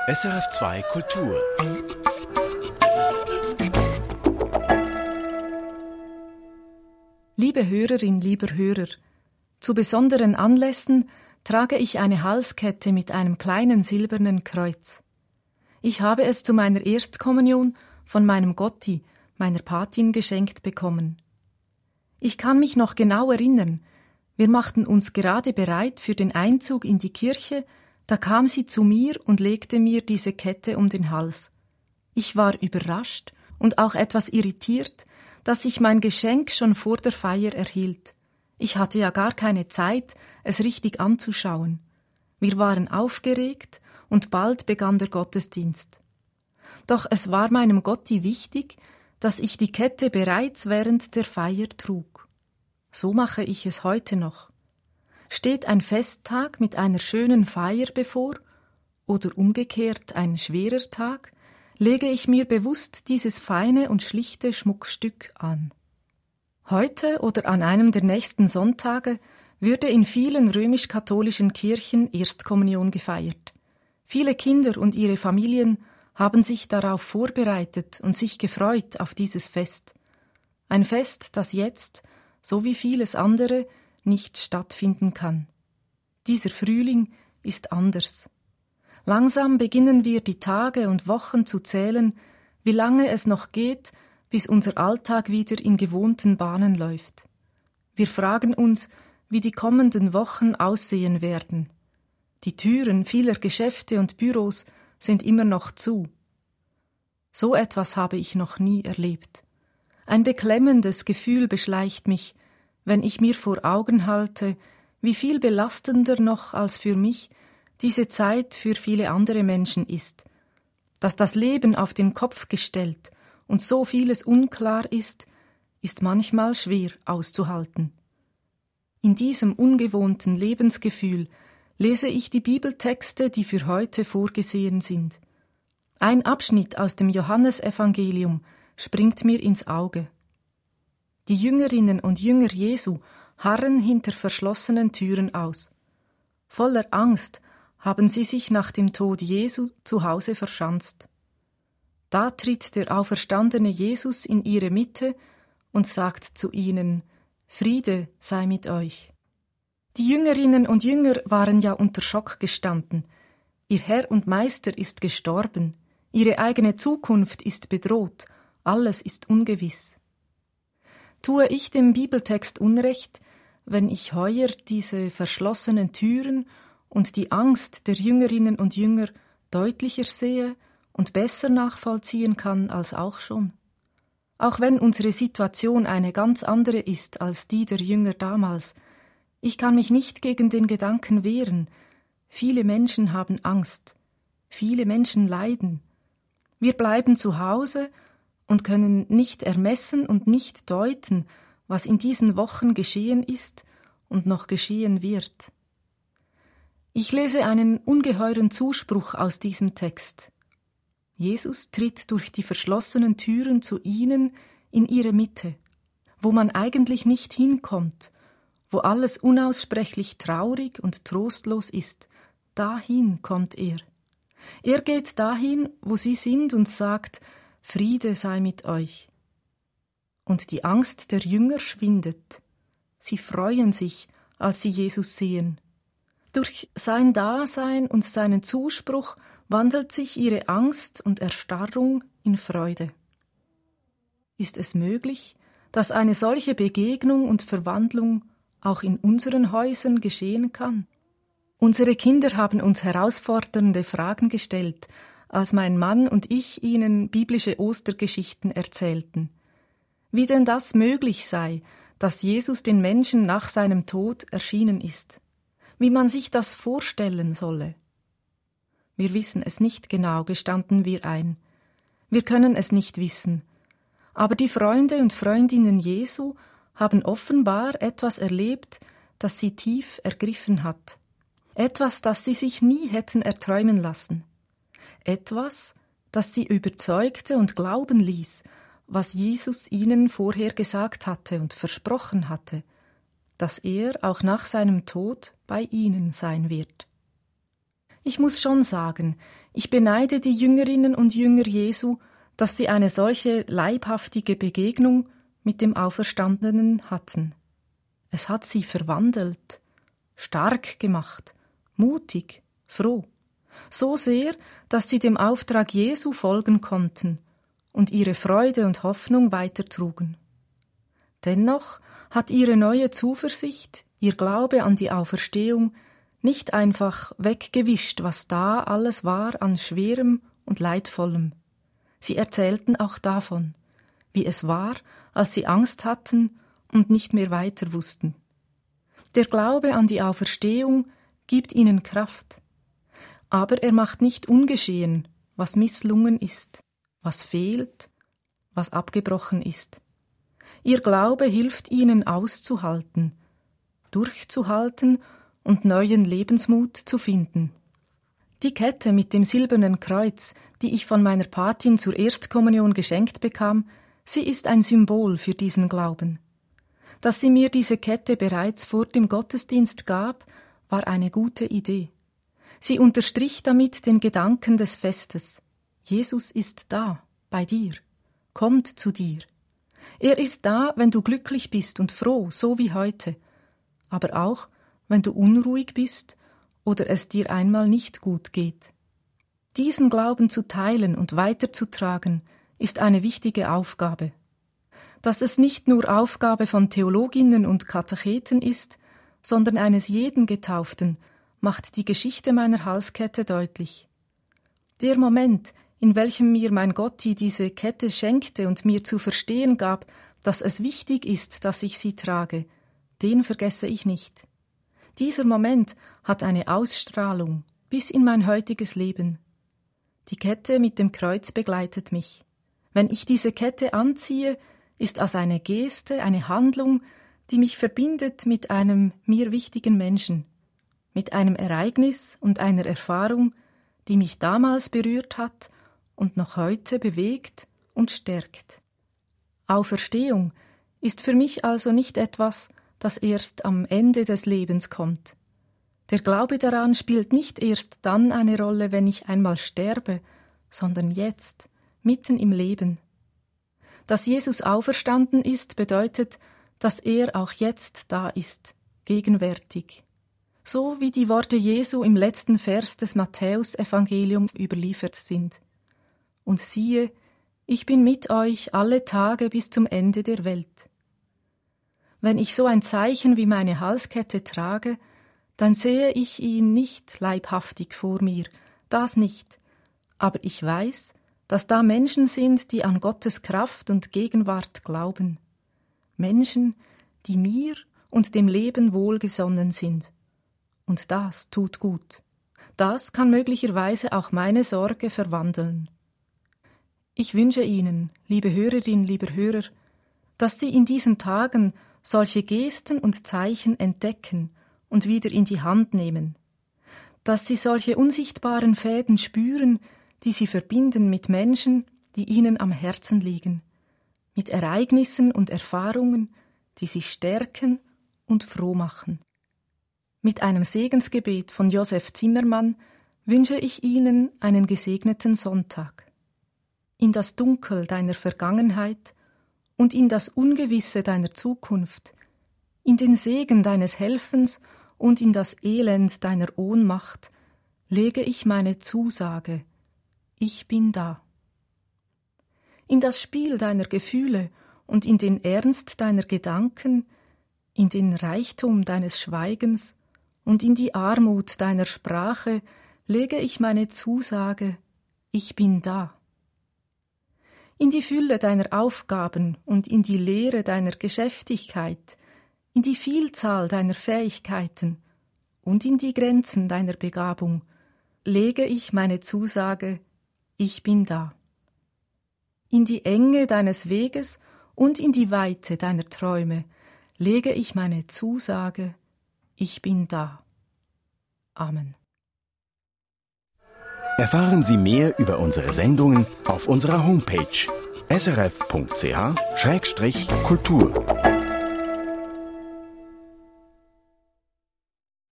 SRF2 Kultur. Liebe Hörerin, lieber Hörer, zu besonderen Anlässen trage ich eine Halskette mit einem kleinen silbernen Kreuz. Ich habe es zu meiner Erstkommunion von meinem Gotti, meiner Patin, geschenkt bekommen. Ich kann mich noch genau erinnern, wir machten uns gerade bereit für den Einzug in die Kirche, da kam sie zu mir und legte mir diese Kette um den Hals. Ich war überrascht und auch etwas irritiert, dass ich mein Geschenk schon vor der Feier erhielt. Ich hatte ja gar keine Zeit, es richtig anzuschauen. Wir waren aufgeregt und bald begann der Gottesdienst. Doch es war meinem Gotti wichtig, dass ich die Kette bereits während der Feier trug. So mache ich es heute noch. Steht ein Festtag mit einer schönen Feier bevor oder umgekehrt ein schwerer Tag, lege ich mir bewusst dieses feine und schlichte Schmuckstück an. Heute oder an einem der nächsten Sonntage würde in vielen römisch-katholischen Kirchen Erstkommunion gefeiert. Viele Kinder und ihre Familien haben sich darauf vorbereitet und sich gefreut auf dieses Fest. Ein Fest, das jetzt, so wie vieles andere, nicht stattfinden kann. Dieser Frühling ist anders. Langsam beginnen wir die Tage und Wochen zu zählen, wie lange es noch geht, bis unser Alltag wieder in gewohnten Bahnen läuft. Wir fragen uns, wie die kommenden Wochen aussehen werden. Die Türen vieler Geschäfte und Büros sind immer noch zu. So etwas habe ich noch nie erlebt. Ein beklemmendes Gefühl beschleicht mich, wenn ich mir vor Augen halte, wie viel belastender noch als für mich diese Zeit für viele andere Menschen ist, dass das Leben auf den Kopf gestellt und so vieles unklar ist manchmal schwer auszuhalten. In diesem ungewohnten Lebensgefühl lese ich die Bibeltexte, die für heute vorgesehen sind. Ein Abschnitt aus dem Johannesevangelium springt mir ins Auge. Die Jüngerinnen und Jünger Jesu harren hinter verschlossenen Türen aus. Voller Angst haben sie sich nach dem Tod Jesu zu Hause verschanzt. Da tritt der auferstandene Jesus in ihre Mitte und sagt zu ihnen: Friede sei mit euch. Die Jüngerinnen und Jünger waren ja unter Schock gestanden. Ihr Herr und Meister ist gestorben, ihre eigene Zukunft ist bedroht, alles ist ungewiss. Tue ich dem Bibeltext Unrecht, wenn ich heuer diese verschlossenen Türen und die Angst der Jüngerinnen und Jünger deutlicher sehe und besser nachvollziehen kann als auch schon? Auch wenn unsere Situation eine ganz andere ist als die der Jünger damals, ich kann mich nicht gegen den Gedanken wehren. Viele Menschen haben Angst, viele Menschen leiden. Wir bleiben zu Hause und können nicht ermessen und nicht deuten, was in diesen Wochen geschehen ist und noch geschehen wird. Ich lese einen ungeheuren Zuspruch aus diesem Text. Jesus tritt durch die verschlossenen Türen zu ihnen in ihre Mitte, wo man eigentlich nicht hinkommt, wo alles unaussprechlich traurig und trostlos ist. Dahin kommt er. Er geht dahin, wo sie sind und sagt: Friede sei mit euch. Und die Angst der Jünger schwindet. Sie freuen sich, als sie Jesus sehen. Durch sein Dasein und seinen Zuspruch wandelt sich ihre Angst und Erstarrung in Freude. Ist es möglich, dass eine solche Begegnung und Verwandlung auch in unseren Häusern geschehen kann? Unsere Kinder haben uns herausfordernde Fragen gestellt, als mein Mann und ich ihnen biblische Ostergeschichten erzählten. Wie denn das möglich sei, dass Jesus den Menschen nach seinem Tod erschienen ist. Wie man sich das vorstellen solle. Wir wissen es nicht genau, gestanden wir ein. Wir können es nicht wissen. Aber die Freunde und Freundinnen Jesu haben offenbar etwas erlebt, das sie tief ergriffen hat. Etwas, das sie sich nie hätten erträumen lassen. Etwas, das sie überzeugte und glauben ließ, was Jesus ihnen vorher gesagt hatte und versprochen hatte, dass er auch nach seinem Tod bei ihnen sein wird. Ich muss schon sagen, ich beneide die Jüngerinnen und Jünger Jesu, dass sie eine solche leibhaftige Begegnung mit dem Auferstandenen hatten. Es hat sie verwandelt, stark gemacht, mutig, froh, so sehr, dass sie dem Auftrag Jesu folgen konnten und ihre Freude und Hoffnung weitertrugen. Dennoch hat ihre neue Zuversicht, ihr Glaube an die Auferstehung nicht einfach weggewischt, was da alles war an Schwerem und Leidvollem. Sie erzählten auch davon, wie es war, als sie Angst hatten und nicht mehr weiter wussten. Der Glaube an die Auferstehung gibt ihnen Kraft, aber er macht nicht ungeschehen, was misslungen ist, was fehlt, was abgebrochen ist. Ihr Glaube hilft ihnen auszuhalten, durchzuhalten und neuen Lebensmut zu finden. Die Kette mit dem silbernen Kreuz, die ich von meiner Patin zur Erstkommunion geschenkt bekam, sie ist ein Symbol für diesen Glauben. Dass sie mir diese Kette bereits vor dem Gottesdienst gab, war eine gute Idee. Sie unterstrich damit den Gedanken des Festes. Jesus ist da, bei dir, kommt zu dir. Er ist da, wenn du glücklich bist und froh, so wie heute, aber auch, wenn du unruhig bist oder es dir einmal nicht gut geht. Diesen Glauben zu teilen und weiterzutragen, ist eine wichtige Aufgabe. Dass es nicht nur Aufgabe von Theologinnen und Katecheten ist, sondern eines jeden Getauften, macht die Geschichte meiner Halskette deutlich. Der Moment, in welchem mir mein Gotti diese Kette schenkte und mir zu verstehen gab, dass es wichtig ist, dass ich sie trage, den vergesse ich nicht. Dieser Moment hat eine Ausstrahlung bis in mein heutiges Leben. Die Kette mit dem Kreuz begleitet mich. Wenn ich diese Kette anziehe, ist es eine Geste, eine Handlung, die mich verbindet mit einem mir wichtigen Menschen, mit einem Ereignis und einer Erfahrung, die mich damals berührt hat und noch heute bewegt und stärkt. Auferstehung ist für mich also nicht etwas, das erst am Ende des Lebens kommt. Der Glaube daran spielt nicht erst dann eine Rolle, wenn ich einmal sterbe, sondern jetzt, mitten im Leben. Dass Jesus auferstanden ist, bedeutet, dass er auch jetzt da ist, gegenwärtig. So wie die Worte Jesu im letzten Vers des Matthäus-Evangeliums überliefert sind. Und siehe, ich bin mit euch alle Tage bis zum Ende der Welt. Wenn ich so ein Zeichen wie meine Halskette trage, dann sehe ich ihn nicht leibhaftig vor mir, das nicht, aber ich weiß, dass da Menschen sind, die an Gottes Kraft und Gegenwart glauben. Menschen, die mir und dem Leben wohlgesonnen sind. Und das tut gut. Das kann möglicherweise auch meine Sorge verwandeln. Ich wünsche Ihnen, liebe Hörerin, lieber Hörer, dass Sie in diesen Tagen solche Gesten und Zeichen entdecken und wieder in die Hand nehmen, dass Sie solche unsichtbaren Fäden spüren, die Sie verbinden mit Menschen, die Ihnen am Herzen liegen, mit Ereignissen und Erfahrungen, die Sie stärken und froh machen. Mit einem Segensgebet von Josef Zimmermann wünsche ich Ihnen einen gesegneten Sonntag. In das Dunkel deiner Vergangenheit und in das Ungewisse deiner Zukunft, in den Segen deines Helfens und in das Elend deiner Ohnmacht lege ich meine Zusage, ich bin da. In das Spiel deiner Gefühle und in den Ernst deiner Gedanken, in den Reichtum deines Schweigens und in die Armut deiner Sprache lege ich meine Zusage, ich bin da. In die Fülle deiner Aufgaben und in die Leere deiner Geschäftigkeit, in die Vielzahl deiner Fähigkeiten und in die Grenzen deiner Begabung lege ich meine Zusage, ich bin da. In die Enge deines Weges und in die Weite deiner Träume lege ich meine Zusage, ich bin da. Amen. Erfahren Sie mehr über unsere Sendungen auf unserer Homepage srf.ch/kultur.